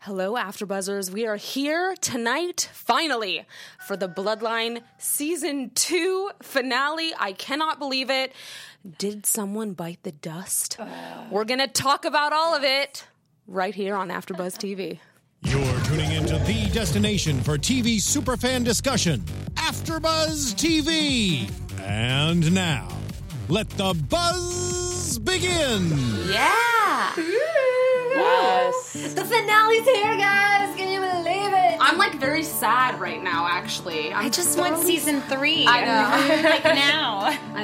Hello, AfterBuzzers. We are here tonight, finally, for the Bloodline Season 2 finale. I cannot believe it. Did someone bite the dust? We're going to talk about all of it right here on AfterBuzz TV. You're tuning into the destination for TV superfan discussion, AfterBuzz TV. And now, let the buzz begin. Yeah! Yes. The finale's here, guys. Can you believe it? I'm like very sad right now, actually. I just want season 3. I know. Like now. I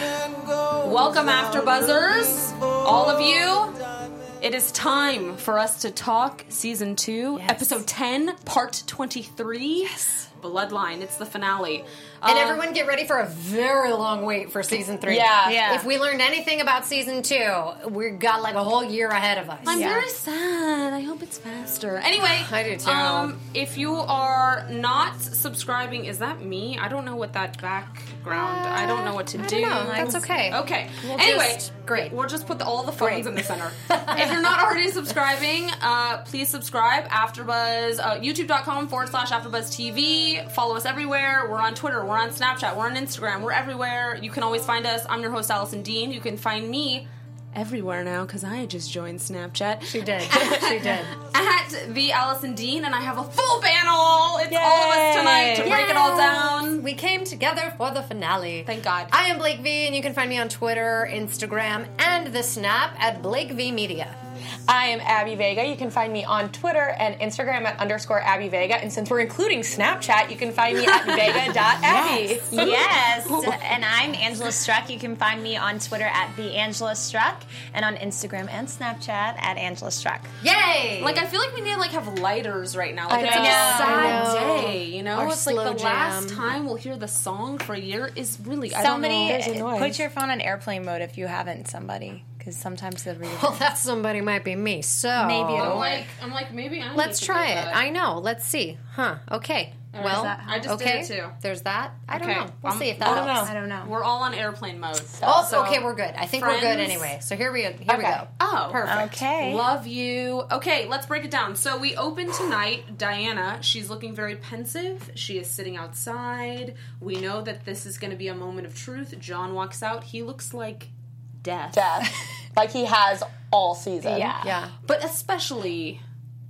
know. Welcome, AfterBuzzers, all of you. It is time for us to talk Season 2, Episode 10, Part 23. Yes. Bloodline. It's the finale. And everyone get ready for a very long wait for Season 3. Yeah. If we learned anything about Season 2, we've got like a whole year ahead of us. I'm very sad. I hope it's faster. Anyway, I do too. If you are not subscribing, is that me? I don't know what that background. I don't know what to do. know. That's okay. Okay. We'll anyway, great. We'll just put all the phones in the center. If you're not already subscribing, please subscribe. AfterBuzz, YouTube.com/AfterBuzz TV. Follow us everywhere. We're on Twitter. We're on Snapchat. We're on Instagram. We're everywhere. You can always find us. I'm your host, Allison Dean. You can find me everywhere now because I just joined Snapchat. She did. She did. At the Allison Dean, and I have a full panel. It's all of us tonight to break it all down. We came together for the finale. Thank God. I am Blake V, and you can find me on Twitter, Instagram, and the Snap at Blake V Media. I am Abby Vega. You can find me on Twitter and Instagram at _Abby Vega. And since we're including Snapchat, you can find me at vega.abby. Yes. And I'm Angela Struck. You can find me on Twitter at @TheAngelaStruck and on Instagram and Snapchat at Angela Struck. Yay! Like, I feel like we need to, like, have lighters right now. Like, it's I like a know. sad day, you know? Our It's like slow the last jam. time we'll hear the song for a year is really, Somebody, I don't know. put your phone on airplane mode if you haven't, somebody. Because sometimes they'll read it. Well, that somebody might be me, so... Maybe it'll I'm like, maybe I Let's need to try do it. that. I know. Let's see. Huh. Okay. Well, I just did okay. it too. There's that. I don't Okay. know. We'll see if that I don't helps. know. I don't know. We're all on airplane mode. Oh, So, okay, we're good. I think we're good friends- anyway. So here we go. Oh, Perfect. Okay. Love you. Okay, let's break it down. So we open tonight. Diana, she's looking very pensive. She is sitting outside. We know that this is going to be a moment of truth. John walks out. He looks like death. Like he has all season. Yeah. Yeah. But especially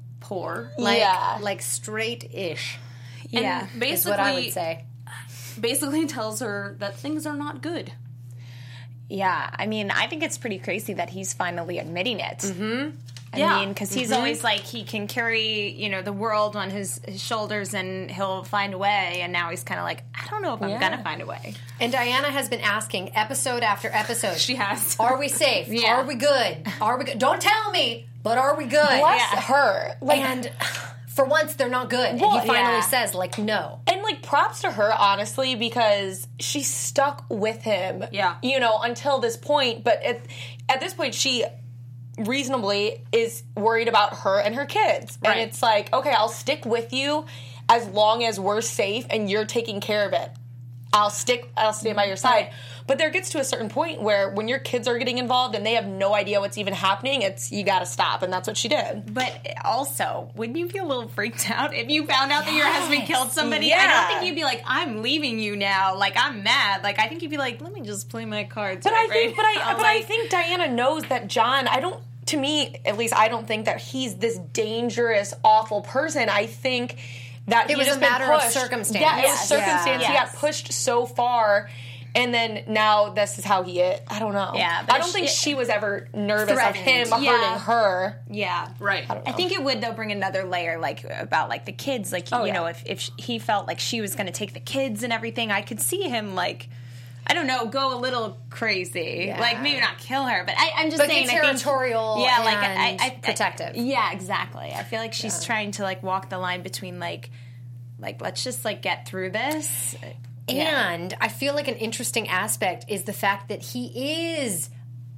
poor. Like straight-ish Yeah. And basically, is what I would say. Basically tells her that things are not good. Yeah. I mean, I think it's pretty crazy that he's finally admitting it. Mm-hmm. Yeah. I mean, because he's always like, he can carry, the world on his shoulders and he'll find a way. And now he's kind of like, I don't know if I'm going to find a way. And Diana has been asking episode after episode. She has. Are we safe? Yeah. Are we good? Are we good? Don't tell me, but are we good? Bless her. Like, And for once, they're not good. Well, and he finally yeah. says, like, no. and like props to her, honestly, because she stuck with him. Yeah. Until this point. But at this point, she reasonably is worried about her and her kids. Right. And it's like, okay, I'll stick with you as long as we're safe and you're taking care of it. I'll stay by your side. But there gets to a certain point where when your kids are getting involved and they have no idea what's even happening, you gotta stop, and that's what she did. But also, wouldn't you feel a little freaked out if you found out that your husband killed somebody? Yeah. I don't think you'd be like, I'm leaving you now. Like, I'm mad. Like, I think you'd be like, let me just play my cards. But right I think Diana knows that John, to me, at least, I don't think that he's this dangerous, awful person. I think that It was just a been matter of pushed. circumstance. Yeah, it was Yes. circumstance. He Yes. got pushed so far, and then now this is how he is. I don't know. Yeah, but I don't think she was ever nervous of threatened. him Yeah. hurting her. Yeah. Right. I think it would, though, bring another layer, like, about, like, the kids. Like, if he felt like she was going to take the kids and everything, I could see him, like, I don't know, go a little crazy. Yeah. Like, maybe not kill her, but I'm just But saying. get territorial and protective. Yeah, exactly. I feel like she's trying to, like, walk the line between, like, let's just, like, get through this. And I feel like an interesting aspect is the fact that he is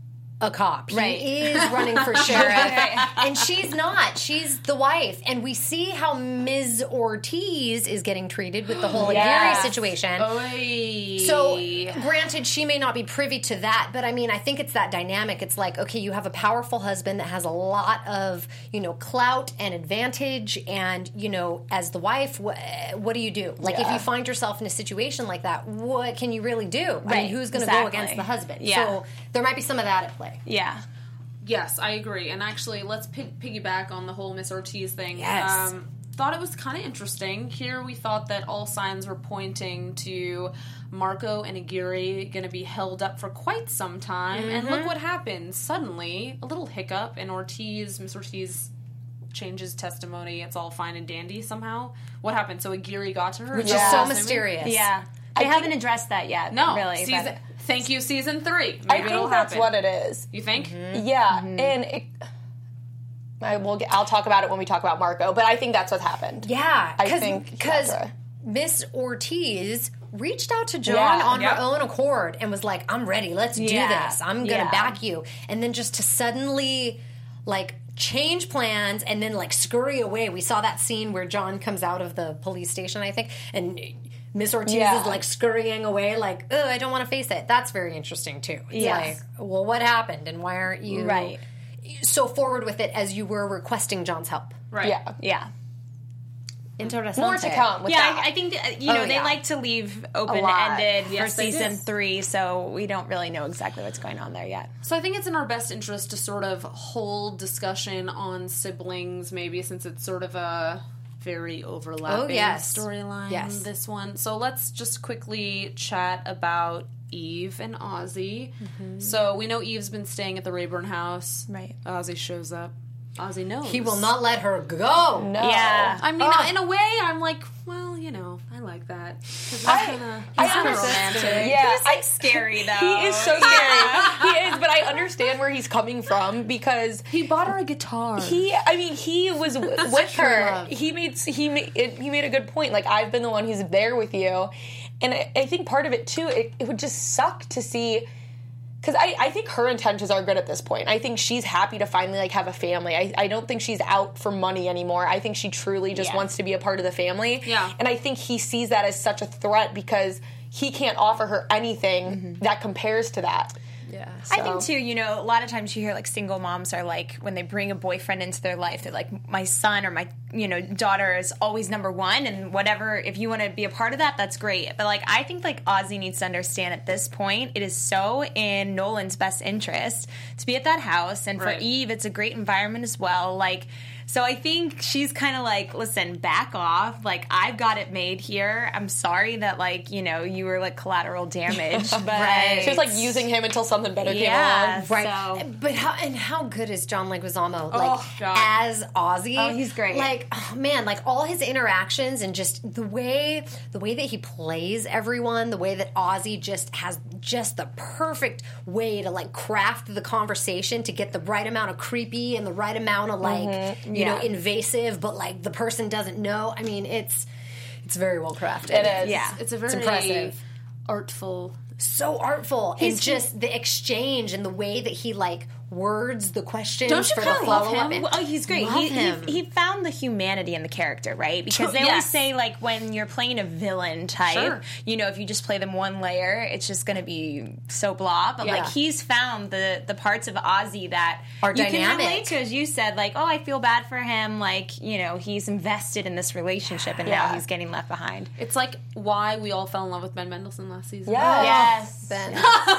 a cop. Right. He is running for sheriff. And she's not. She's the wife. And we see how Ms. Ortiz is getting treated with the whole Aguirre situation. So, granted, she may not be privy to that, but I mean, I think it's that dynamic. It's like, okay, you have a powerful husband that has a lot of, clout and advantage, and, as the wife, what do you do? Like, if you find yourself in a situation like that, what can you really do? Right. I mean, who's going to go against the husband? Yeah. So, there might be some of that at play. Yeah. Yes, I agree. And actually, let's piggyback on the whole Miss Ortiz thing. Yes. Thought it was kind of interesting. Here we thought that all signs were pointing to Marco and Aguirre going to be held up for quite some time. And look what happened. Suddenly, a little hiccup, and Miss Ortiz changes testimony. It's all fine and dandy somehow. What happened? So Aguirre got to her? Which is so mysterious. Yeah. They haven't addressed that yet. No. Really. Thank you, season 3. Maybe I it'll think that's happen. what it is. You think? Yeah, and I'll talk about it when we talk about Marco, but I think that's what's happened. Yeah, I think because that's Miss Ortiz reached out to John on her own accord and was like, "I'm ready. Let's do this. I'm gonna back you." And then just to suddenly, change plans and then scurry away. We saw that scene where John comes out of the police station, I think, and Miss Ortiz is scurrying away, "Oh, I don't want to face it." That's very interesting too. It's well, what happened, and why aren't you so forward with it as you were requesting John's help? Right. Yeah. Interesting. More to come with that. I think that, they like to leave open-ended for season 3, so we don't really know exactly what's going on there yet. So I think it's in our best interest to sort of hold discussion on siblings, maybe, since it's sort of a very overlapping storyline, this one. So let's just quickly chat about Eve and Ozzy. So we know Eve's been staying at the Rayburn house. Right. Ozzy shows up. Ozzy knows. He will not let her go. No. Yeah. I mean, in a way, I'm like, well, I like that. He's kind of romantic. Yeah, He's scary, though. He is so scary. He is, but I understand where he's coming from because He bought her a guitar. he was with her. He made a good point. I've been the one who's there with you, and I think part of it too. It would just suck to see. Because I think her intentions are good at this point. I think she's happy to finally have a family. I don't think she's out for money anymore. I think she truly just wants to be a part of the family. Yeah. And I think he sees that as such a threat because he can't offer her anything that compares to that. Yeah. I think too, a lot of times you hear single moms are when they bring a boyfriend into their life, they're like, my son or my daughter is always number one, and whatever, if you want to be a part of that, that's great. But I think Ozzy needs to understand at this point, it is so in Nolan's best interest to be at that house, and for Eve, it's a great environment as well. So I think she's kind of listen, back off. I've got it made here. I'm sorry that you were collateral damage, but She was using him until something better came along. Right. So. But how good is John Leguizamo God. as Ozzy? Oh, he's great. All his interactions and just the way that he plays everyone, the way that Ozzy just has just the perfect way to craft the conversation to get the right amount of creepy and the right amount of invasive, but the person doesn't know. I mean, it's very well crafted. It is. Yeah. It's a very impressive. artful. So artful. And just the exchange and the way that he words the questions Don't you for kinda the love follow-up. him? Oh, he's great. Love him. He found the humanity in the character, right? Because they always say, when you're playing a villain type, if you just play them one layer, it's just going to be so blah. But, he's found the parts of Ozzy that are you dynamic. can relate to, as you said, I feel bad for him. He's invested in this relationship, and now he's getting left behind. It's why we all fell in love with Ben Mendelsohn last season. Yes. Ben.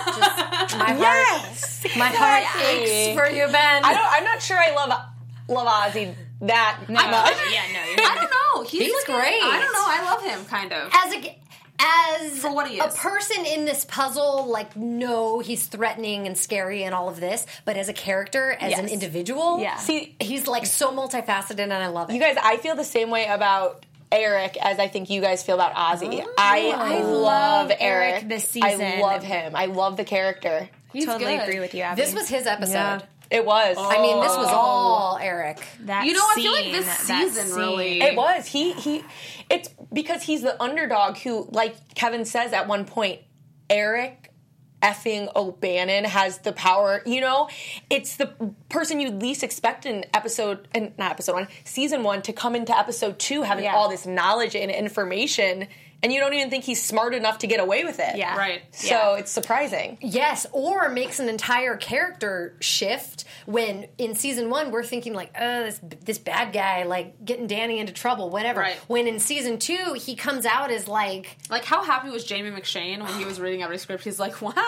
My heart aches for you, Ben. I'm not sure I love Ozzy that much. I don't know. He's great. I don't know. I love him, kind of. As for what he a is. person in this puzzle, no, he's threatening and scary and all of this, but as a character, as an individual, See, he's so multifaceted, and I love it. you guys, I feel the same way about Eric as I think you guys feel about Ozzy. I love Eric this season. I love him. I love the character. He's totally good. agree with you, Abby. This was his episode. Yeah. It was. I mean, this was all Eric. That I feel like scene, this that season scene. really. It was. It's because he's the underdog who, like Kevin says at one point, Eric effing O'Bannon has the power, you know? It's the person you least expect in season 1 to come into episode 2 having all this knowledge and information, and you don't even think he's smart enough to get away with it. Yeah. Right. So it's surprising. Yes, or makes an entire character shift when in season 1 we're thinking like, oh, this bad guy, like getting Danny into trouble, whatever. Right. When in season 2 he comes out as like how happy was Jamie McShane when he was reading every script? He's like, wow.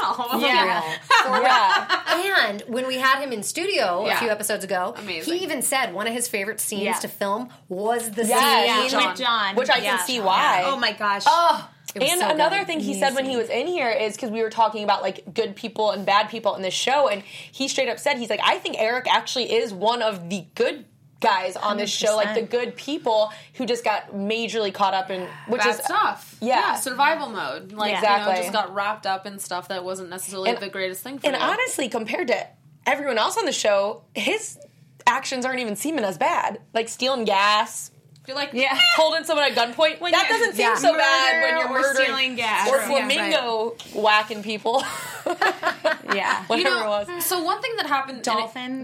Yeah. And when we had him in studio a few episodes ago, Amazing. he even said one of his favorite scenes to film was the Yes. scene with John. Which I can see why. Oh my gosh. Oh, it was And so another good. thing he said when he was in here is because we were talking about like good people and bad people in this show, and he straight up said, he's like, I think Eric actually is one of the good guys on this show, like the good people who just got majorly caught up in Bad stuff. Yeah. Survival mode. Like, Exactly. just got wrapped up in stuff that wasn't necessarily the greatest thing for And you. honestly, compared to everyone else on the show, his actions aren't even seeming as bad. Like stealing gas. You're like, Holding someone at gunpoint. That doesn't seem so bad when you're or murdering stealing gas. or Right. flamingo whacking people. Yeah. Whatever it was. So one thing that happened... Dolphin,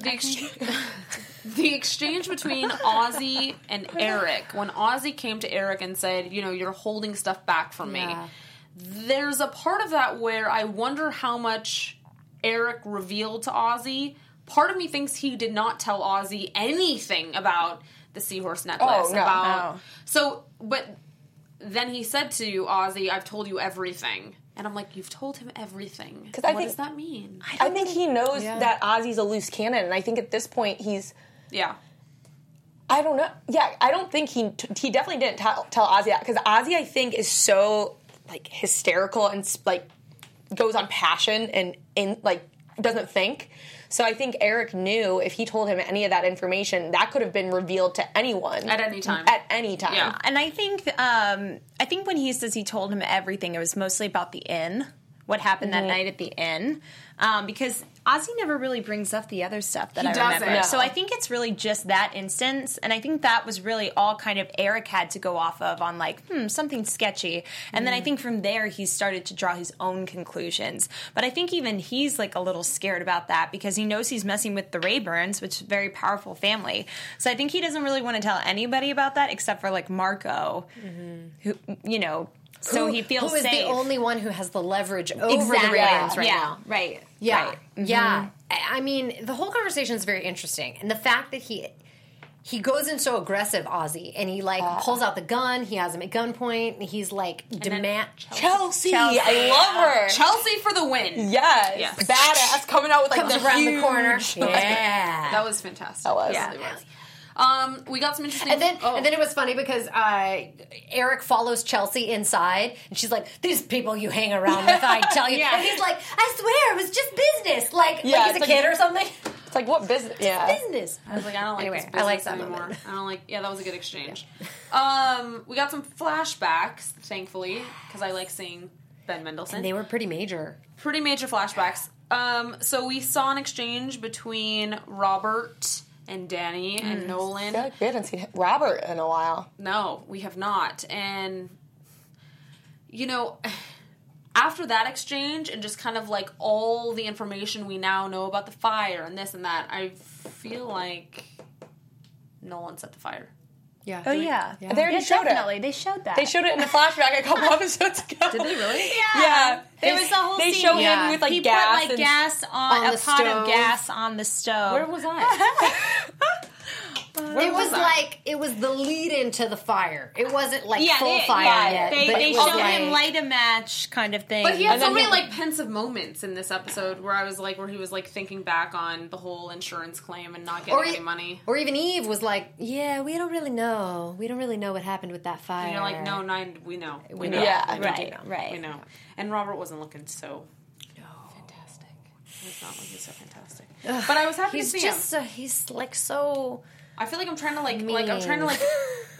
The exchange between Ozzy and Eric, when Ozzy came to Eric and said, you're holding stuff back from me, there's a part of that where I wonder how much Eric revealed to Ozzy. Part of me thinks he did not tell Ozzy anything about the seahorse necklace. Oh, no. So, but then he said to Ozzy, I've told you everything. And I'm like, you've told him everything. What does that mean? I think he knows that Ozzy's a loose cannon, and I think at this point he's... Yeah. I don't know. Yeah, I don't think he definitely didn't tell Ozzy that, because Ozzy, I think, is so, like, hysterical and, like, goes on passion and like, doesn't think. So I think Eric knew if he told him any of that information, that could have been revealed to anyone. At any time. At any time. Yeah. And I think when he says he told him everything, it was mostly about the inn, what happened that night at the inn, because Ozzy never really brings up the other stuff that I remember. doesn't. So I think it's really just that instance, and I think that was really all kind of Eric had to go off of on like, something sketchy. And then I think from there he started to draw his own conclusions. But I think even he's like a little scared about that because he knows he's messing with the Rayburns, which is a very powerful family. So I think he doesn't really want to tell anybody about that except for like Marco, who, so he feels who is safe. the only one who has the leverage over Exactly. the Rayburns right yeah. now. Right. Yeah, Right. yeah. I mean, the whole conversation is very interesting, and the fact that he goes in so aggressive, Ozzy, and he like pulls out the gun. He has him at gunpoint. And he's like Chelsea. I love her. Chelsea for the win. Yes. Badass coming out with like comes the around the huge, corner. like- Yeah. That was fantastic. That was. It really was. We got some interesting... And then it was funny because Eric follows Chelsea inside, and she's like, "These people you hang around with, I tell you." And he's like, "I swear, it was just business. Like he's it's a like- kid or something." It's like, what business? Yeah. Business. I was like, I don't like Anyway, this I business like that anymore. moment. I don't like... Yeah, that was a good exchange. We got some flashbacks, thankfully, because I like seeing Ben Mendelsohn. And they were pretty major. Pretty major flashbacks. So we saw an exchange between Robert and Danny and Nolan. I feel like we haven't seen Robert in a while. No, we have not. And, after that exchange and just kind of like all the information we now know about the fire and this and that, I feel like Nolan set the fire. Yeah. Oh, yeah. They already Yeah, showed definitely. it. They showed that. They showed it in a flashback a couple episodes ago. Did they really? Yeah. There was the whole They scene. show him with like he gas. put like and- gas on On a the pot stove. of gas on the stove. Where was I? It was like it was the lead into the fire. It wasn't like full fire yet. They but it was showed him like- light a match kind of thing. But he had And so then many he- like pensive moments in this episode where he was like thinking back on the whole insurance claim and not getting any money. Or even Eve was like, "Yeah, we don't really know. We don't really know what happened with that fire." And you're like, no, we know. We know. Yeah. right. We know. And Robert wasn't looking so fantastic. He was not looking so fantastic. But I was happy He's to see just him. he's like so. I feel like I'm trying to like I'm mean. trying to like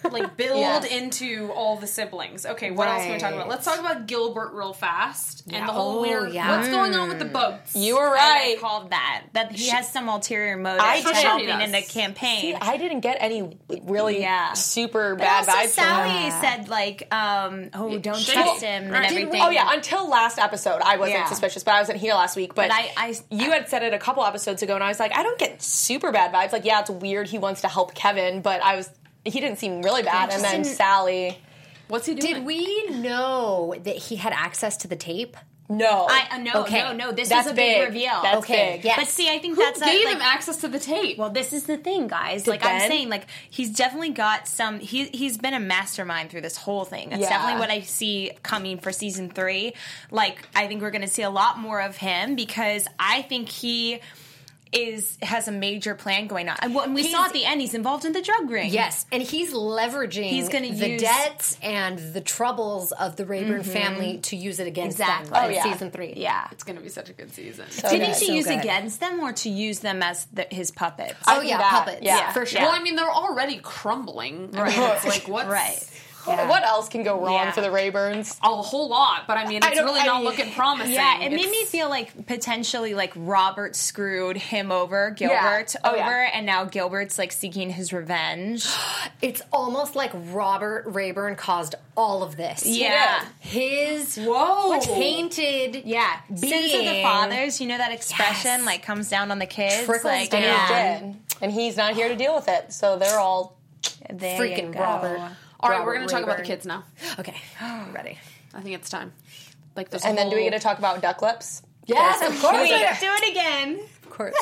like build Yes. into all the siblings. Okay, what else can we talk about? Let's talk about Gilbert real fast and the whole weird. What's going on with the boats? You were right. I called that he has some ulterior motive I to did. helping He does. in the campaign. See, I didn't get any really super But bad also vibes from Sally him. said like, don't She- trust him and everything. Oh yeah, until last episode I wasn't suspicious, but I wasn't here last week. But you had said it a couple episodes ago, and I was like, I don't get super bad vibes. Like, yeah, it's weird he wants to help Kevin, but he didn't seem really bad. And then Sally, What's he doing? Did we know that he had access to the tape? no, No. This That's was a big big. reveal. That's Okay, big. yes. But see, I think Who that's gave like, him access to the tape? well, this is the thing, guys. Like I'm Ben? saying, like he's definitely got some. He's been a mastermind through this whole thing. That's Yeah. definitely what I see coming for season 3. Like I think we're going to see a lot more of him because I think he has a major plan going on. And we saw at the end, he's involved in the drug ring. Yes, and he's leveraging the debts and the troubles of the Rayburn family to use it against them in season 3. Yeah. It's going to be such a good season. Do you think to So use good. against them or to use them as his puppets? Oh yeah, puppets. Yeah. For sure. Well, I mean, they're already crumbling. I mean, it's like, what's... Right. What else can go wrong Yeah. for the Rayburns? A whole lot, but I mean, it's really not looking promising. Yeah, it made me It's- feel like potentially like Robert screwed him over, Gilbert and now Gilbert's like seeking his revenge. It's almost like Robert Rayburn caused all of this. Yeah. His tainted Sins of the being fathers, you know that expression like comes down on the kids. Trickles like, down. yeah. And he's not here to deal with it, so they're all There freaking you go. Robert. All right, we're going to talk about the kids now. Okay, I'm ready. I think it's time. Like this And then do we whole- get to talk about duck lips? Yes, of course. Wait, do it again. Of course.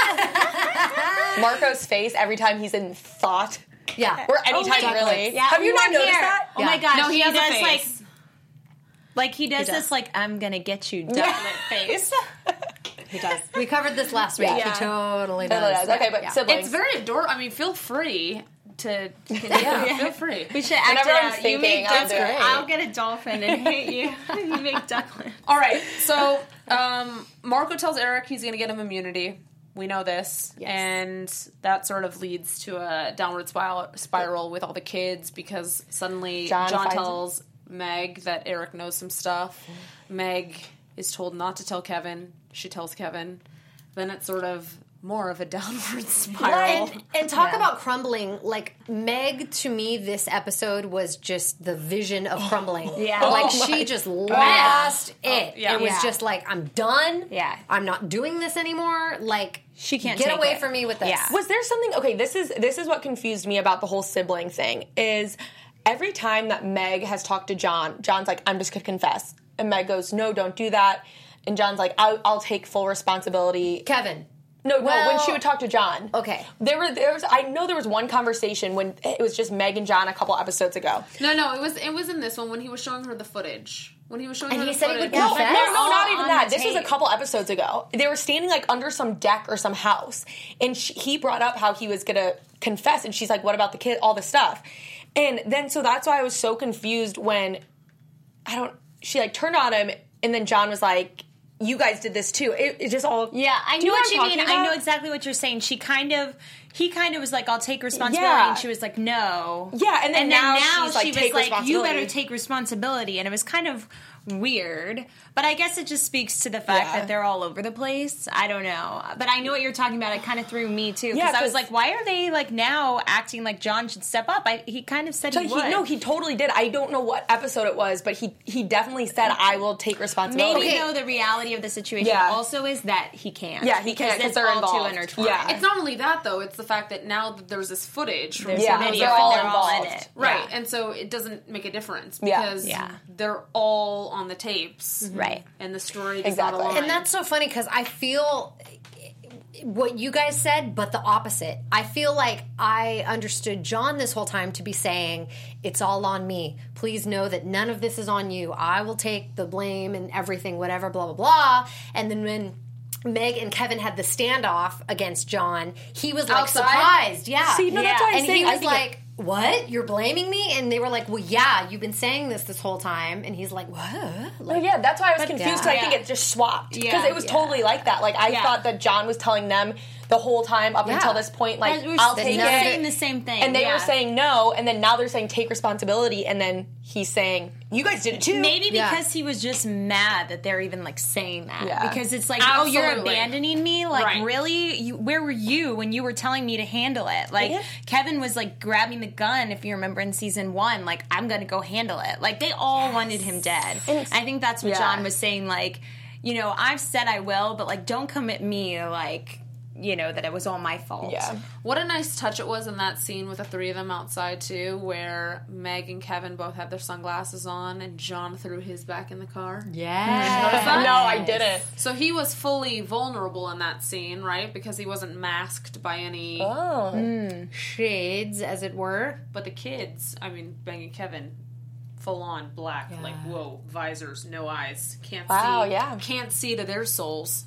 Marco's face every time he's in thought. Yeah. Or anytime, really. Yeah, Have you we not weren't noticed here. that? Oh my gosh, No, he has a does face. like he does this like I'm gonna get you duck lip face. He does. We covered this last week. Yeah. He totally Totally does. does. Okay, but siblings. It's very adorable. I mean, feel free to feel free. We should act Whenever I'm it out. You make thinking, I'll duck do it. I'll get a dolphin and hit you. You make duck lip. All right, so Marco tells Eric he's going to get him immunity. We know this, and that sort of leads to a downward spiral with all the kids because suddenly John finds tells Meg that Eric knows some stuff. Meg is told not to tell Kevin. She tells Kevin. Then it's sort of more of a downward spiral. And talk about crumbling. Like, Meg, to me, this episode was just the vision of crumbling. Yeah. Like, she just lost it. yeah. It was Yeah. just like, I'm done. Yeah. I'm not doing this anymore. Like, She can't get take away it. from me with this. Yeah. Was there something? Okay, this is what confused me about the whole sibling thing. Is every time that Meg has talked to John, John's like, "I'm just gonna confess," and Meg goes, "No, don't do that." And John's like, "I'll take full responsibility." Kevin. No, Well- when she would talk to John. Okay. There was. I know there was one conversation when it was just Meg and John a couple episodes ago. No, it was in this one when he was showing her the footage. When he was showing And her he the said he footage. would confess? No, not all even on that. the This was a tape. couple episodes ago. They were standing like under some deck or some house, and he brought up how he was gonna confess, and she's like, "What about the kid? All this stuff." And then so that's why I was so confused when she like turned on him, and then John was like, "You guys did this too." It just all I Do know you what you I'm mean. talking I know about? exactly what you're saying. He kind of was like, "I'll take responsibility," Yeah. and she was like, "No." Yeah, and then now she's like, she was "Take like, "You responsibility." better take responsibility," and it was kind of weird. But I guess it just speaks to the fact that they're all over the place. I don't know, but I know what you're talking about. It kind of threw me too because I was like, "Why are they like now acting like John should step up?" He kind of said he would. he totally did. I don't know what episode it was, but he definitely said, "I will take responsibility." Maybe though the reality of the situation also is that he can't. Yeah, he can't, 'cause it's they're all involved. too intertwined. Yeah. It's not only that though; it's the fact that now that there's this footage from There's Yeah, a video they're all and they're all in involved. it. right, Yeah. and so it doesn't make a difference Yeah. because Yeah. they're all on the tapes, Right. And the story does Exactly. not align. And that's so funny because I feel what you guys said, but the opposite. I feel like I understood John this whole time to be saying, "It's all on me. Please know that none of this is on you. I will take the blame and everything, whatever, blah, blah, blah." And then when Meg and Kevin had the standoff against John, he was like Outside? surprised. Yeah. See, no, that's what I'm and saying. he I was think like, "What? You're blaming me?" And they were like, "Well, yeah, you've been saying this whole time." And he's like, "What?" Well, yeah, that's why I was confused because I think yeah. it just swapped because Yeah. it was totally like that. Like I thought that John was telling them the whole time up until this point. Like, I'll take They're saying it. the same thing. And they were saying no, and then now they're saying take responsibility, and then he's saying, you guys did it too. Maybe because he was just mad that they're even like saying that. Yeah. Because it's like, Absolutely. oh, you're abandoning me? Like, Right. really? Where were you when you were telling me to handle it? Like, Kevin was like grabbing the gun, if you remember in season 1, like, I'm going to go handle it. Like, they all wanted him dead. I think that's what John was saying, like, you know, I've said I will, but like, don't commit me to like, you know, that it was all my fault. Yeah. What a nice touch it was in that scene with the three of them outside, too, where Meg and Kevin both had their sunglasses on and John threw his back in the car. Yeah. No, I didn't. So he was fully vulnerable in that scene, right? Because he wasn't masked by any... Shades, as it were. But the kids, I mean, Meg and Kevin, full on black, like, whoa, visors, no eyes. Can't see. Can't see to their souls.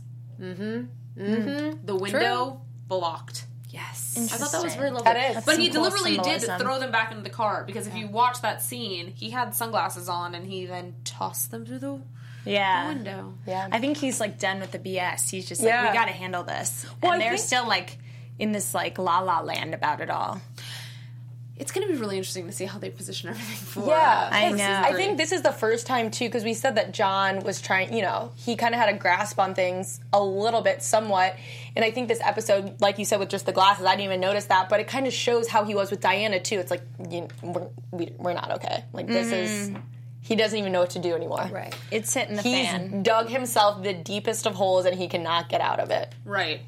The window blocked. Yes. I thought that was very lovely. That is. But he Some cool deliberately did symbolism. throw them back into the car because if you watch that scene, he had sunglasses on and he then tossed them through the window. Yeah. I think he's like done with the BS. He's just like, we got to handle this. Well, and I they're think- still like in this like la la land about it all. It's going to be really interesting to see how they position everything for. Yeah, I know. I think this is the first time too, because we said that John was trying. You know, he kind of had a grasp on things a little bit, somewhat. And I think this episode, like you said, with just the glasses, I didn't even notice that, but it kind of shows how he was with Diana too. It's like, you know, we're not okay. Like this is. He doesn't even know what to do anymore. Right. It's hitting the He's fan. dug himself the deepest of holes, and he cannot get out of it. Right.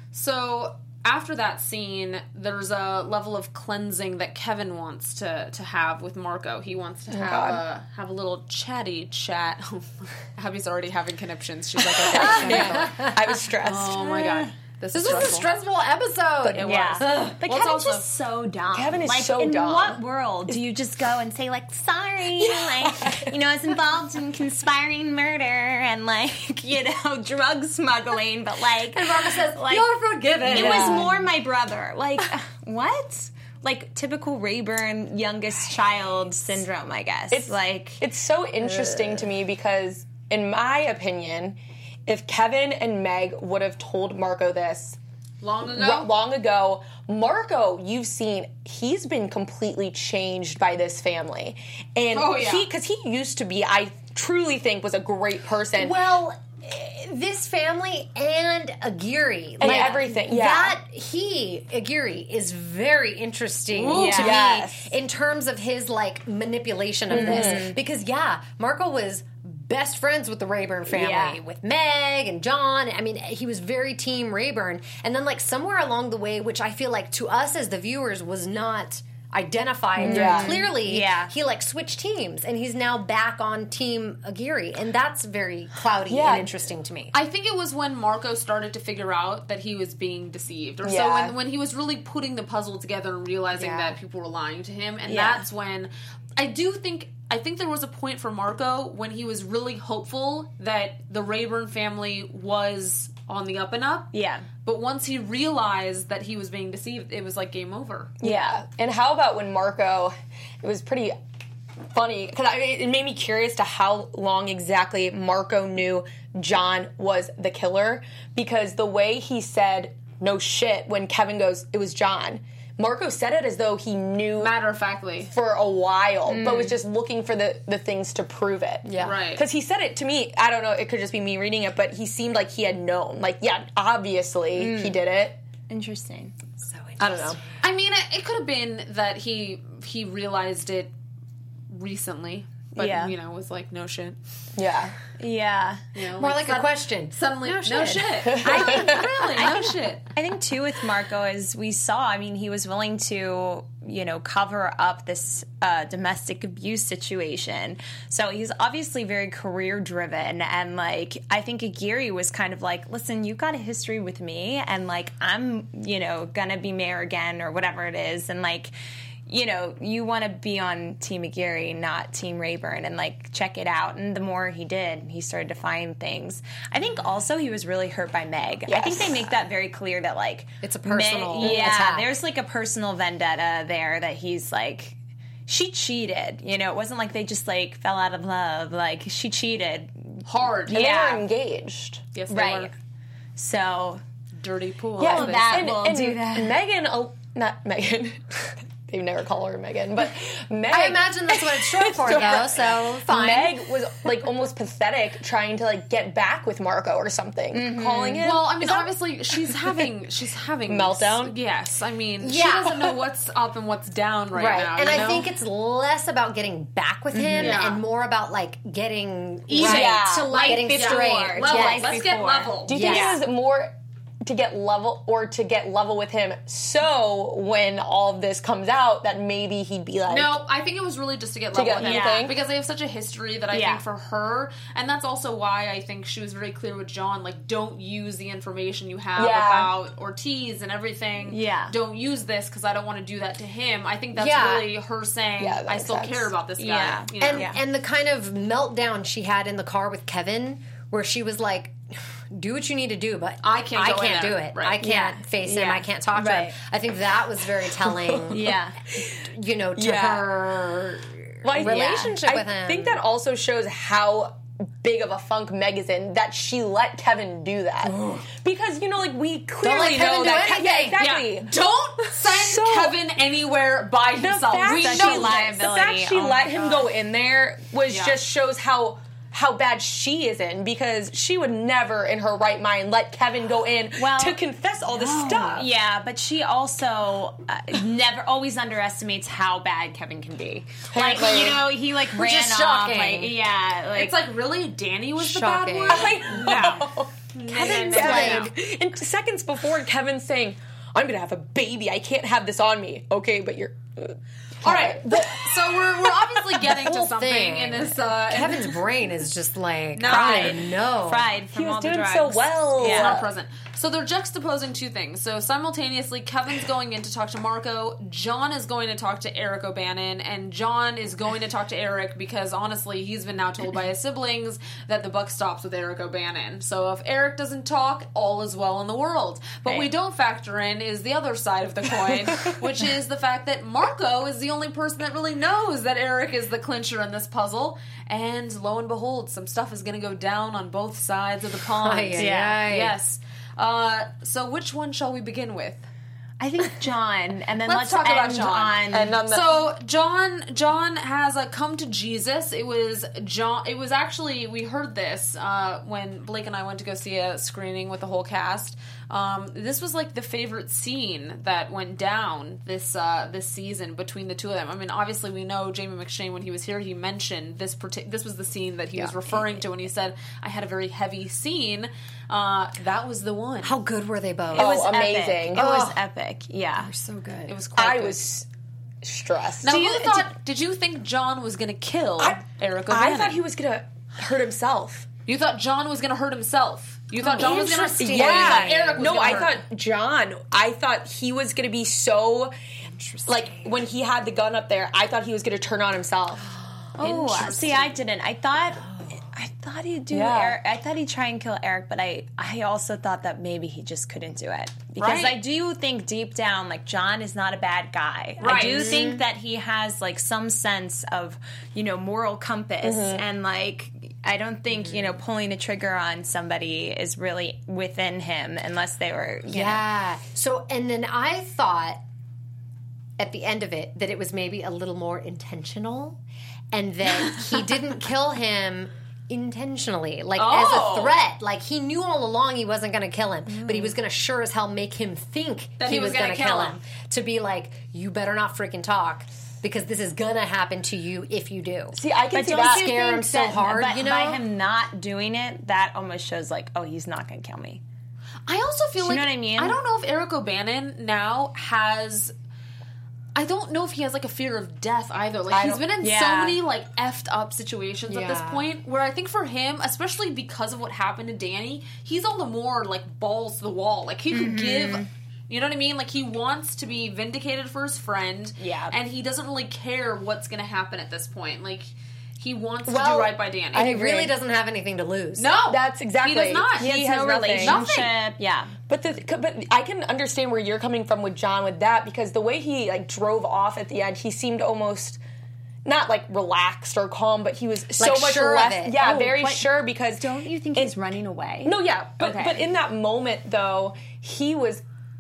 So after that scene, there's a level of cleansing that Kevin wants to have with Marco. He wants to have a little chatty chat. Abby's already having conniptions. She's like, okay. I was stressed. Oh my god. This This was a stressful episode. It Yeah. was. But Well, it's Kevin's also- just so dumb. Kevin is like, so in dumb. what world do you just go and say, like, sorry, like, you know, I was involved in conspiring murder and, like, you know, drug smuggling, but, like... And Marco says, like, you're forgiven. It was more my brother. Like, what? Like, typical Rayburn youngest child syndrome, I guess. It's so interesting to me because, in my opinion, if Kevin and Meg would have told Marco this Long ago? long ago, Marco, you've seen, he's been completely changed by this family. And because he used to be, I truly think, was a great person. Well, this family and Aguirre. And everything, yeah. That Aguirre, is very interesting to Yes. me in terms of his, like, manipulation of this. Because, Marco was best friends with the Rayburn family, with Meg and John. I mean, he was very team Rayburn. And then, like, somewhere along the way, which I feel like to us as the viewers was not identified very clearly, he, like, switched teams. And he's now back on Team Aguirre. And that's very cloudy and interesting to me. I think it was when Marco started to figure out that he was being deceived. Or so when he was really putting the puzzle together and realizing that people were lying to him. And that's when I think there was a point for Marco when he was really hopeful that the Rayburn family was on the up and up. Yeah. But once he realized that he was being deceived, it was like game over. Yeah. And how about when Marco, it was pretty funny, because it made me curious to how long exactly Marco knew John was the killer, because the way he said, no shit, when Kevin goes, it was John, Marco said it as though he knew Matter-of-factly. for a while, but was just looking for the things to prove it. Yeah. Right. Because he said it to me, I don't know, it could just be me reading it, but he seemed like he had known. Like, obviously he did it. Interesting. So interesting. I don't know. I mean, it could have been that he realized it recently, but, was like, no shit. Yeah. Yeah. You know, More like a question. Suddenly, no shit. I No shit. I think, too, with Marco, as we saw, I mean, he was willing to, cover up this domestic abuse situation. So he's obviously very career-driven. And, like, I think Aguirre was kind of like, listen, you've got a history with me. And, like, I'm, gonna be mayor again or whatever it is. And, like, you want to be on Team Aguirre, not Team Rayburn, and, like, check it out. And the more he did, he started to find things. I think also he was really hurt by Meg. Yes. I think they make that very clear that, like... It's a personal attack. attack. There's, like, a personal vendetta there that he's, like... She cheated, It wasn't like they just, like, fell out of love. Like, she cheated. Hard. And they were engaged. Yes, they Right. were. So... dirty pool. Yeah, as they that say. will do that. Megan, not Megan. They never call her Megan, but Meg. I imagine that's what it's short for, though. So fine. Meg was like almost pathetic, trying to like get back with Marco or something, calling him. Well, I mean, obviously she's having meltdown. Yes, I mean, she Yeah. doesn't know what's up and what's down right now. And you I know? think it's less about getting back with him Yeah. and more about like getting Even Yeah. to life getting before. straight. level. Yes. Let's get before. level. Do you think Yes. it was more to get level or to get level with him? So when all of this comes out, that maybe he'd be like, No, I think it was really just to get level get- with him. you think? Because they have such a history that I think for her, and that's also why I think she was very clear with John, like, don't use the information you have Yeah. about Ortiz and everything. Yeah. Don't use this because I don't want to do that to him. I think that's Yeah. really her saying, Yeah, that I makes still sense. care about this guy. Yeah. You know? And the kind of meltdown she had in the car with Kevin, where she was like, "Do what you need to do, but I can't go in do there." it. Right. I can't face him. Yeah. I can't talk to Right. him." I think that was very telling. Yeah. You know, to Yeah. her Well, relationship with I him. think that also shows how big of a funk Meg is in, that she let Kevin do that. Because, you know, like, we clearly Kevin know do that. Yeah, anything. exactly. Yeah. Don't send So- Kevin anywhere by himself. fact We that know she this. lied. The fact she Oh my let him God. go in there was Yeah. just shows how bad she is in, because she would never in her right mind let Kevin go in to confess all this stuff. Yeah, but she also never always underestimates how bad Kevin can be. Like, Apparently. you know, he like ran is off. shocking. Like, yeah, like It's like, really? Danny was Shocking. the bad one? I know. Kevin's no, like, and seconds before, Kevin's saying, "I'm gonna have a baby. I can't have this on me." Okay, but you're. All right, so we're obviously getting to whole something thing. in this. Kevin's brain is just like, No. I don't even know. fried from He was all the doing drugs. so well. It's Yeah. not present. So they're juxtaposing two things. So simultaneously, Kevin's going in to talk to Marco, John is going to talk to Eric O'Bannon, and John is going to talk to Eric because honestly, he's been now told by his siblings that the buck stops with Eric O'Bannon. So if Eric doesn't talk, all is well in the world. But Right. we don't factor in is the other side of the coin, which is the fact that Marco is the only person that really knows that Eric is the clincher in this puzzle. And lo and behold, some stuff is going to go down on both sides of the pond. Ay, ay, ay. Yes. So which one shall we begin with? I think John, and then Let's let's, talk about end John. on. And on the, So John has a come to Jesus. It was actually, we heard this when Blake and I went to go see a screening with the whole cast. This was like the favorite scene that went down this season between the two of them. I mean, obviously we know Jamie McShane, when he was here, he mentioned this was the scene that he was referring to when he said, "I had a very heavy scene." That was the one. How good were they both? it was amazing. Epic. It was epic. Yeah. so good. It was quite I good. was stressed. Now, did you think John was going to kill Eric I O'Bannon? thought he was gonna hurt himself. You thought John was going to hurt himself. You thought John was going to. interesting. You thought Yeah. Eric was No, gonna I hurt him. thought John. I thought he was gonna be so. Like when he had the gun up there, I thought he was gonna turn on himself. Oh, see, I didn't. I thought he'd do Yeah. Eric. I thought he'd try and kill Eric, but I also thought that maybe he just couldn't do it, because Right. I do think deep down, like, John is not a bad guy. Right. I do think that he has like some sense of, you know, moral compass, and like, I don't think, you know, pulling a trigger on somebody is really within him unless they were, you know. Yeah. So, and then I thought at the end of it that it was maybe a little more intentional, and that he didn't kill him intentionally, like as a threat. Like he knew all along he wasn't going to kill him, but he was going to sure as hell make him think That he he was was going to gonna kill kill him. To be like, you better not freaking talk, because this is going to happen to you if you do. See, I can But see don't that. you Scare think him so that hard, by, you know? by him not doing it, that almost shows like, oh, he's not going to kill me. I also feel Do like you know what I mean? I don't know if Eric O'Bannon now has. I don't know if he has like a fear of death either. Like he's been in so many like effed up situations at this Yeah. point, where I think for him, especially because of what happened to Danny, he's all the more like balls to the wall. Like he could give. You know what I mean? Like he wants to be vindicated for his friend. Yeah. And he doesn't really care what's going to happen at this point. Like he wants to do Well, right by Danny. I He agree. really doesn't have anything to lose. No, That's exactly. He does not. He has has no nothing. relationship. Nothing. Yeah. But I can understand where you're coming from with John with that, because the way he like drove off at the end, he seemed almost not like relaxed or calm, but he was so Like, much sure of less. it. Yeah, Oh, very but sure because Don't you think he's running away? No, yeah, but Okay. but in that moment though, he was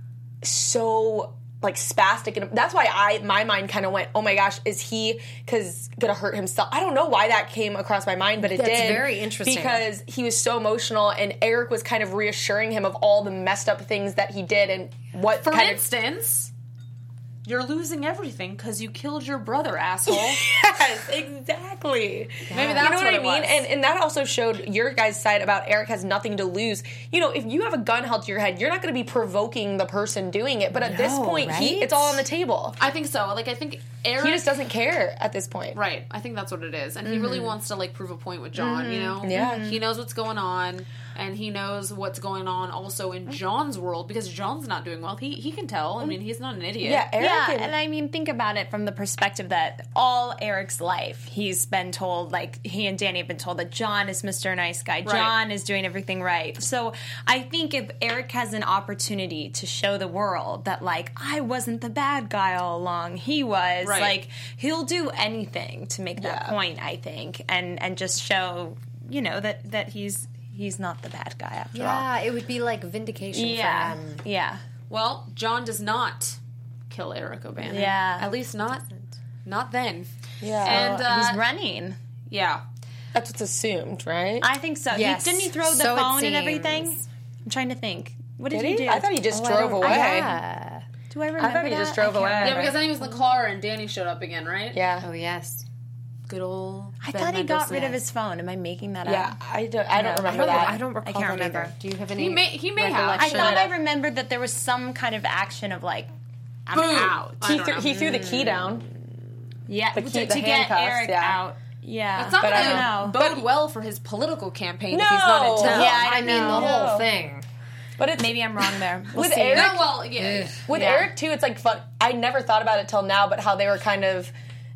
so like spastic, and that's why my mind kind of went, oh my gosh, is he gonna hurt himself? I don't know why that came across my mind, but it That's did. very interesting. Because he was so emotional, and Eric was kind of reassuring him of all the messed up things that he did and what For kind instance, you're losing everything because you killed your brother, asshole. Yes, exactly. Maybe that's you know what I it mean? was. And that also showed your guys' side about Eric has nothing to lose. You know, if you have a gun held to your head, you're not going to be provoking the person doing it. But at this point, right? it's all on the table. I think so. Like, I think Eric... He just doesn't care at this point. Right. I think that's what it is. And he really wants to, like, prove a point with John, you know? Yeah. He knows what's going on, and he knows what's going on also in John's world, because John's not doing well. He can tell. I mean, he's not an idiot. Yeah, Eric Yeah, and- and I mean, think about it from the perspective that all Eric's life, he's been told, like, he and Danny have been told that John is Mr. Nice Guy. John is doing everything right. So I think if Eric has an opportunity to show the world that, like, I wasn't the bad guy all along, he was, Right. like, he'll do anything to make that Yeah. point, I think, and just show, you know, that he's not the bad guy after all. Yeah, it would be like vindication Yeah. for him. Yeah. Well, John does not kill Eric O'Bannon. Yeah. At least not then. Yeah. And, He's running. yeah. That's what's assumed, right? I think so. Yes. Didn't he throw the So it phone and seems. everything? I'm trying to think. What did, Did he he? do? I thought he just drove away. Yeah. Do I remember I thought he just that? drove I can't away. Yeah, remember. because then he was in the car and Danny showed up again, right? Yeah. Oh yes. Good old I Ben thought he got Mendelsohn. rid of his phone. Am I making that Yeah, up? I don't remember that. I don't recall I can't that either. remember. Do you have any? He may have. I recollection? thought I remembered that there was some kind of action of like, I'm Boom. out. I He don't threw, know. he threw the key down. Yeah, The key- to the get handcuffs, Eric yeah. out. Yeah, It's not But I going don't to know. bode well for his political campaign if No. he's not in town. Yeah, I mean the whole thing. But it's maybe I'm wrong there. We'll with see. Eric. No, well, yeah. With Yeah. Eric too, it's like fun. I never thought about it till now, but how they were kind of.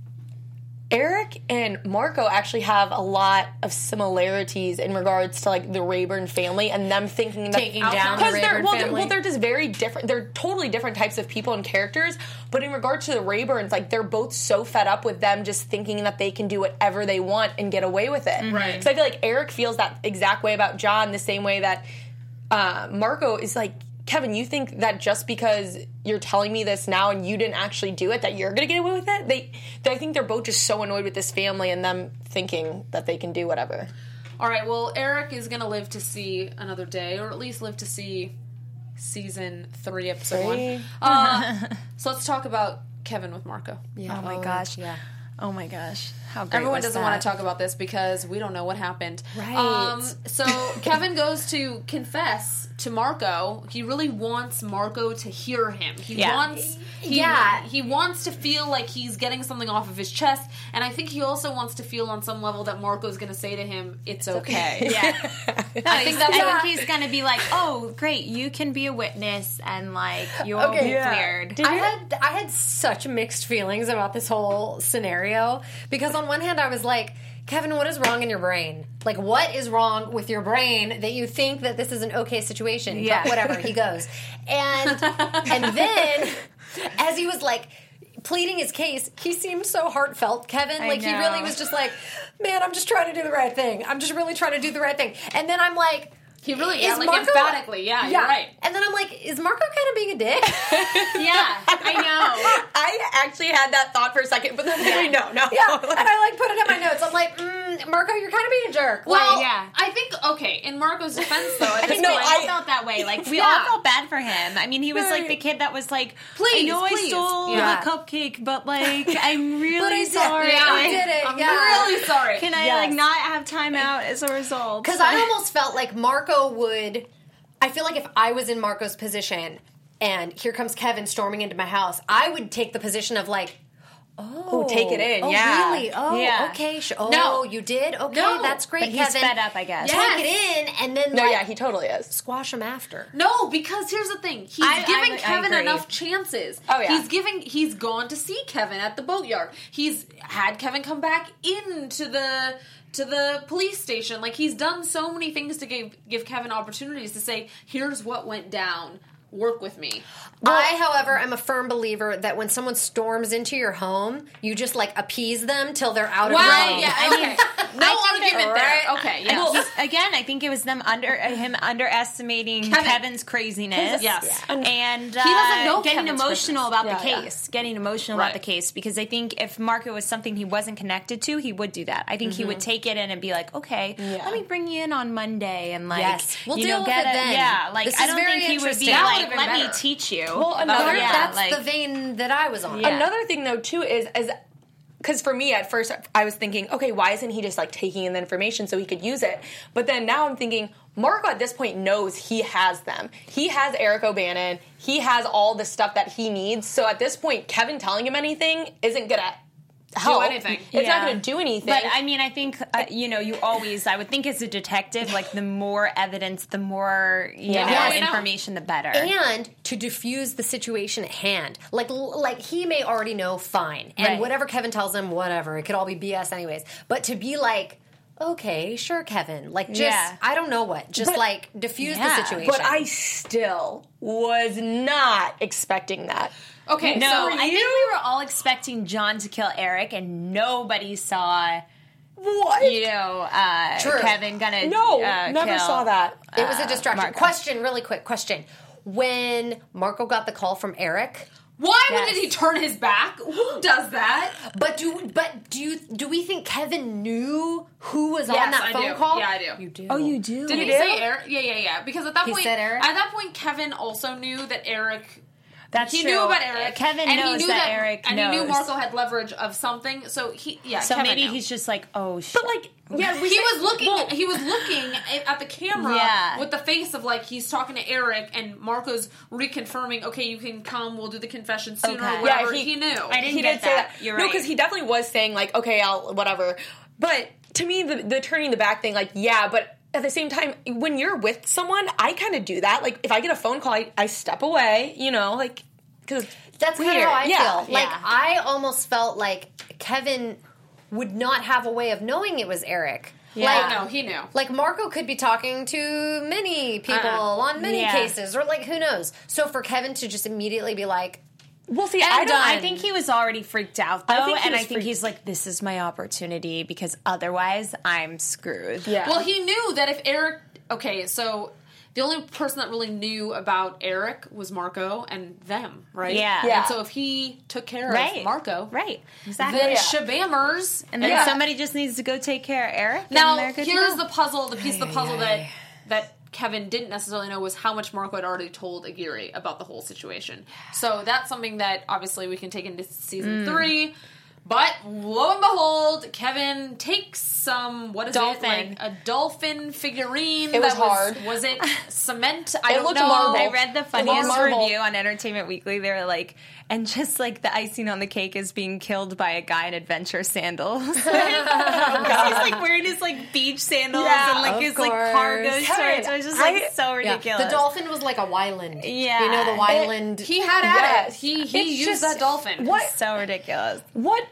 Eric and Marco actually have a lot of similarities in regards to like the Rayburn family and them thinking that Taking down the 'cause they're, Rayburn well, family. they're just very different. They're totally different types of people and characters. But in regard to the Rayburns, like they're both so fed up with them just thinking that they can do whatever they want and get away with it. Right. So I feel like Eric feels that exact way about John, the same way that Marco is like, Kevin, you think that just because you're telling me this now and you didn't actually do it, that you're going to get away with it? I think they're both just so annoyed with this family and them thinking that they can do whatever. All right, well, Eric is going to live to see another day, or at least live to see season 3, episode 1. So let's talk about Kevin with Marco. Yeah. Oh my gosh. Yeah. Oh my gosh. How great Everyone was doesn't that? want to talk about this because we don't know what happened. Right. So Kevin goes to confess to Marco. He really wants Marco to hear him. He wants to feel like he's getting something off of his chest, and I think he also wants to feel on some level that Marco's going to say to him, "It's okay." Yeah. I think that's I think he's going to be like, "Oh, great, you can be a witness, and like you'll Okay. be Yeah. cleared." I had such mixed feelings about this whole scenario because on one hand I was like, Kevin, what is wrong in your brain? Like, what is wrong with your brain that you think that this is an okay situation? Yeah. But whatever, he goes. And then as he was like pleading his case, he seemed so heartfelt, Kevin. Like he know. really was just like, man, I'm just trying to do the right thing. I'm just really trying to do the right thing. And then I'm like, he really, is like Marco- emphatically, yeah, you're right. And then I'm like, is Marco kind of being a dick? Yeah, I know. I actually had that thought for a second, but then no. Yeah, and I like put it in my notes. I'm like, Marco, you're kind of being a jerk. Well, Like, yeah. I think in Marco's defense though, at this No, point, I felt that way. Like we all felt bad for him. I mean, he was like the kid that was like, Please, I know I please." stole Yeah. the cupcake, but like I'm really But I did- sorry. yeah, I Like, did it. I'm yeah. really sorry. Can I Yes. like not have time out as a result? Because I almost felt like Marco would. I feel like if I was in Marco's position and here comes Kevin storming into my house, I would take the position of like, oh, take it in, Oh, yeah. really? Oh, Yeah. okay. No. Oh, you did? Okay, No. that's great, But he's Kevin. fed up, I guess. Take it in and then No, like, yeah, he totally is. squash him after. No, because here's the thing. He's I giving Kevin agree. enough chances. Oh, yeah. He's gone to see Kevin at the boatyard. He's had Kevin come back into the police station. Like he's done so many things to give Kevin opportunities to say, here's what went down work with me. I, however, am a firm believer that when someone storms into your home, you just like appease them till they're out of your home. Yeah, okay. No argument there. Okay, yeah. Well, again, I think it was him underestimating Kevin's craziness. Yes. And he doesn't know getting Kevin's emotional about the Yeah. case. Getting emotional about the case. Because I think if Marco was something he wasn't connected to, he would do that. I think he would take it in and be like, okay, let me bring you in on Monday and like, Yes. We'll you deal know, with get it then. Yeah, like This I is don't very think he would be interesting. That like, would've let been me better. teach you. Well, another- That's like, the vein that I was on. Yeah. Another thing, though, too, is because for me at first I was thinking, okay, why isn't he just like taking in the information so he could use it? But then now I'm thinking, Marco at this point knows he has them. He has Eric O'Bannon. He has all the stuff that he needs. So at this point, Kevin telling him anything isn't gonna help. anything. It's not gonna do anything. But I mean, I think I would think as a detective, like the more evidence, the more information, the better. And to diffuse the situation at hand. Like he may already know, fine. And Right. whatever Kevin tells him, whatever. It could all be BS anyways. But to be like, okay, sure, Kevin. Like, just, I don't know what. Just, like, diffuse the situation. But I still was not expecting that. Okay, No, so I think we were all expecting John to kill Eric, and nobody saw, What? True. Kevin gonna never kill. saw that. It was a distraction. Marco. Question, really quick question. When Marco got the call from Eric, why Yes. did he turn his back? Who does that? do we think Kevin knew who was on Yes, that I phone do. call? Yeah, I do. You do. Oh, you do? Did he say Eric? Yeah. Because at that He point, said Eric? At that point, Kevin also knew that Eric. That's He true. knew about Eric. Kevin and knows he knew that Eric and knows. he knew Marco had leverage of something. So So Kevin maybe knew. he's just like, oh shit. But like, yeah, He was looking at the camera Yeah. with the face of like he's talking to Eric and Marco's reconfirming. Okay, you can come. We'll do the confession sooner. Okay. Or whatever. Yeah, he knew. I didn't he get did say that. that. You're No, right. because he definitely was saying like, okay, I'll whatever. But to me, the turning the back thing, like, yeah, but at the same time, when you're with someone, I kind of do that. Like, if I get a phone call, I step away. Like, because That's kind of how I feel. Like, Yeah. I almost felt like Kevin would not have a way of knowing it was Eric. Yeah. Like, no, he knew. Like, Marco could be talking to many people on many Yeah. cases, or like, who knows? So for Kevin to just immediately be like, Well, see, I think he was already freaked out though, think he and was I think he's like, "This is my opportunity because otherwise I'm screwed." Yeah. Well, he knew that if Eric. Okay, so the only person that really knew about Eric was Marco and them, right? Yeah. Yeah. And so if he took care Right, of Marco, right, exactly. then Shabammers. And then Yeah. somebody just needs to go take care of Eric. Now, and they're good to here's go. the puzzle. The piece of the puzzle that Kevin didn't necessarily know was how much Marco had already told Aguirre about the whole situation. So that's something that obviously we can take into season 3. But lo and behold, Kevin takes some Dolphin. like a dolphin figurine. It was that hard. Was it cement? I don't looked know. marble. I read the funniest marble. review on Entertainment Weekly. They were like, and just like the icing on the cake is being killed by a guy in adventure sandals. He's like wearing his like beach sandals Yeah, and like of his like course. cargo Kevin, shorts. It was just like so yeah. ridiculous. The dolphin was like a Wyland. Yeah. You know, the Wyland. He had at Yes. it. He It's used just- that dolphin. What? So ridiculous.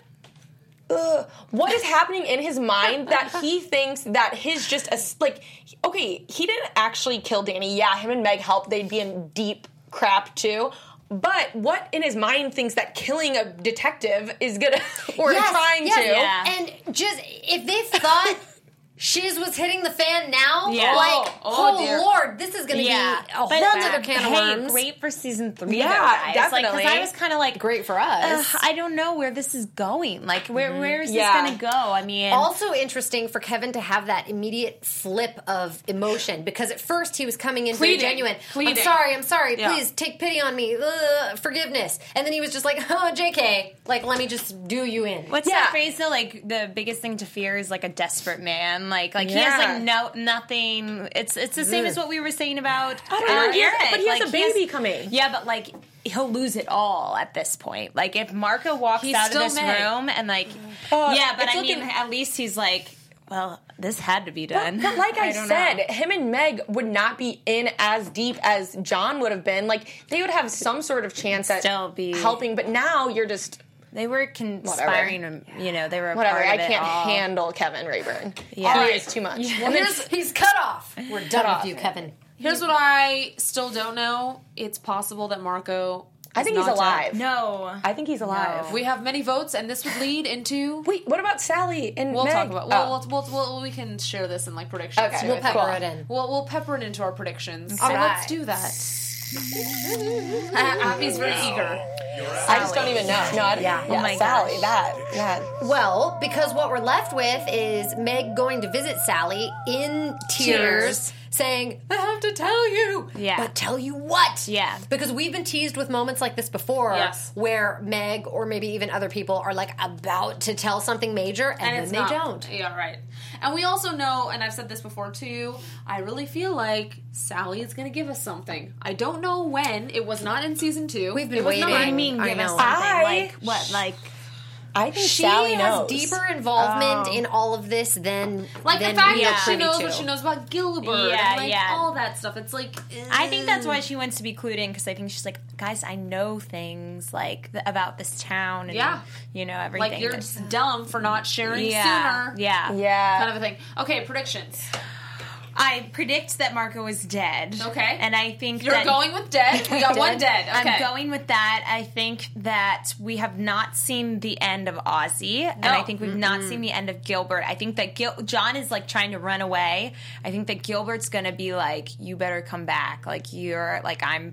What is happening in his mind that he thinks that his just like, okay, he didn't actually kill Danny. Yeah, him and Meg helped. They'd be in deep crap too. But what in his mind thinks that killing a detective is gonna or Yes, trying yes. to? Yeah. And just, if they thought shiz was hitting the fan now, Yeah. like, Oh, dear. Lord, this is going to be a whole other can of worms. Great for season 3. Yeah, though, guys. definitely. Because I was kind of like, Great for us. I don't know where this is going. Like, where is Yeah. this going to go? I mean, Also interesting for Kevin to have that immediate flip of emotion, because at first he was coming in very Pleading. genuine. Pleading. I'm sorry, Yeah. please take pity on me, forgiveness. And then he was just like, oh, JK, like, let me just do you in. what's Yeah. that phrase though? Like, the biggest thing to fear is like a desperate man. Like he has like nothing. It's the same as what we were saying about I don't know, Eric. but he has Like, a baby coming. Yeah, but like he'll lose it all at this point. Like if Marco walks He out of still this may. room and like, yeah, but it's I mean, looking- at least he's like, well, this had to be done. But like I don't said, know. him and Meg would not be in as deep as John would have been. Like they would have some sort of chance at Still be- helping, but now you're just They were conspiring, they were a whatever. part I of it can't all. handle Kevin Rayburn. Yeah. He is too much. Well, he's cut off. We're done with you, Kevin. Here's what I still don't know. It's possible that Marco. I think he's alive. No. I think he's alive. We have many votes, and this would lead into. Wait, what about Sally and We'll Meg? talk about. We can share this in like predictions. Okay, too, we'll I think. pepper it in. We'll pepper it into our predictions. All So right. let's do that. Abby's very eager. I just don't even know. No, Oh my Sally, gosh. that. Well, because what we're left with is Meg going to visit Sally in tears. Saying, I have to tell you. Yeah. But tell you what? Yeah. Because we've been teased with moments like this before where Meg or maybe even other people are like about to tell something major and then it's they not. don't. Yeah, right. And we also know, and I've said this before too, I really feel like Sally is going to give us something. I don't know when. It was not in season 2. We've been It was waiting. not. I mean, I give us know. something. Like, what? Like, I think She Sally has knows. deeper involvement in all of this than Like than the fact we are that she privy knows to. what she knows about Gilbert Yeah, and like yeah. all that stuff. It's like I think that's why she wants to be clued in, because I think she's like, guys, I know things like about this town and Yeah. everything. like you're just dumb for not sharing yeah, sooner. yeah. Yeah. Kind of a thing. Okay, predictions. I predict that Marco is dead. Okay. And I think You're that going with dead. We got one dead. Okay. I'm going with that. I think that we have not seen the end of Ozzy, and I think we've not seen the end of Gilbert. I think that John is like trying to run away. I think that Gilbert's going to be like, you better come back. Like, you're like, I'm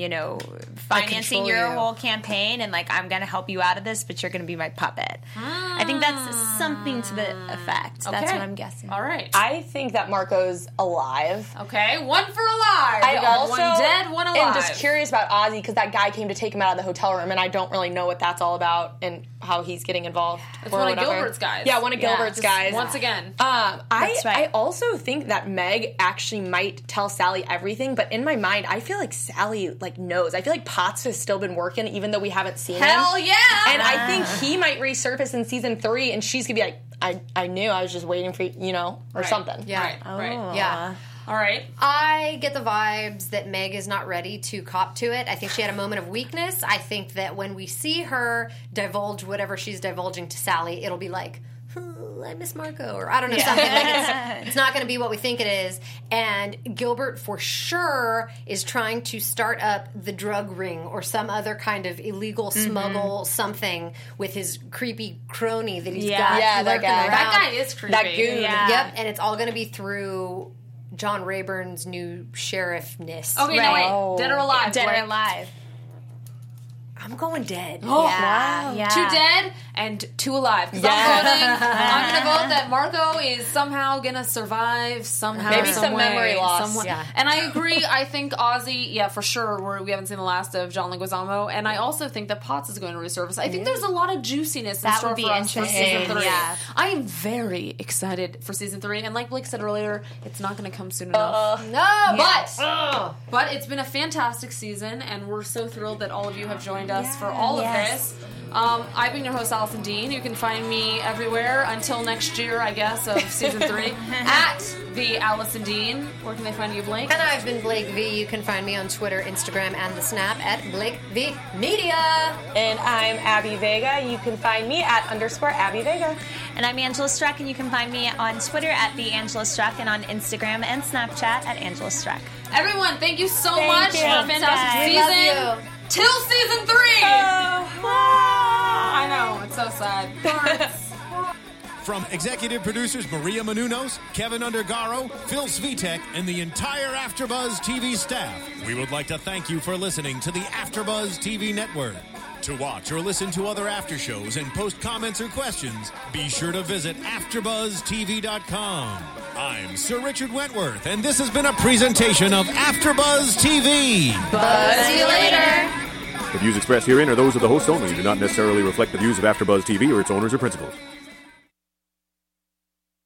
financing control your you. whole campaign, and like, I'm going to help you out of this, but you're going to be my puppet. I think that's something to the effect. That's Okay. what I'm guessing. All right. I think that Marco's alive. Okay, one for alive. I We got also one dead, one alive. am just curious about Ozzy because that guy came to take him out of the hotel room, and I don't really know what that's all about and how he's getting involved. It's or one of whatever. Gilbert's guys. Yeah, one of Gilbert's Just guys. Once again. That's I right. also think that Meg actually might tell Sally everything, but in my mind, I feel like Sally like knows. I feel like Potts has still been working, even though we haven't seen him. Hell yeah! And I think he might resurface in season 3, and she's gonna be like, I knew, I was just waiting for you, or Right. something. Yeah. Right. Yeah. All right. I get the vibes that Meg is not ready to cop to it. I think she had a moment of weakness. I think that when we see her divulge whatever she's divulging to Sally, it'll be like, I miss Marco, or I don't know, something. Like it's not going to be what we think it is. And Gilbert, for sure, is trying to start up the drug ring or some other kind of illegal smuggle something with his creepy crony that he's got Yeah, that lurking guy. around. That guy is creepy. That goon. Yeah. Yep, and it's all going to be through John Rayburn's new sheriffness. Okay, no, wait. Dead or alive? Dead Blake? or alive. I'm going dead. Oh, Yeah. Yeah. 2 dead and 2 alive. 'Cause I'm going to vote that Marco is somehow going to survive somehow. Maybe some way, memory loss. somewhat. Yeah. And I agree. I think Ozzy, for sure, we haven't seen the last of John Leguizamo. And I also think that Potts is going to resurface. I think there's a lot of juiciness in That store would be for us for interesting. season 3. Yeah. I am very excited for season 3. And like Blake said earlier, it's not going to come soon enough. No, But it's been a fantastic season, and we're so thrilled that all of you have joined us for all of this. I've been your host, Allison Dean. You can find me everywhere until next year, I guess, of season 3 at the Allison Dean. Where can they find you, Blake? And I've been Blake V. You can find me on Twitter, Instagram, and the Snap at Blake V Media. And I'm Abby Vega. You can find me at _Abby Vega. And I'm Angela Struck, and you can find me on Twitter at the Angela Struck and on Instagram and Snapchat at Angela Struck. Everyone, thank you so Thank much you. for a fantastic We love season. you. Till season 3! I know, it's so sad. From executive producers Maria Menounos, Kevin Undergaro, Phil Svitek, and the entire AfterBuzz TV staff, we would like to thank you for listening to the AfterBuzz TV network. To watch or listen to other after shows and post comments or questions, be sure to visit AfterBuzzTV.com. I'm Sir Richard Wentworth, and this has been a presentation of AfterBuzz TV. See you later. The views expressed herein are those of the host only and do not necessarily reflect the views of AfterBuzz TV or its owners or principals.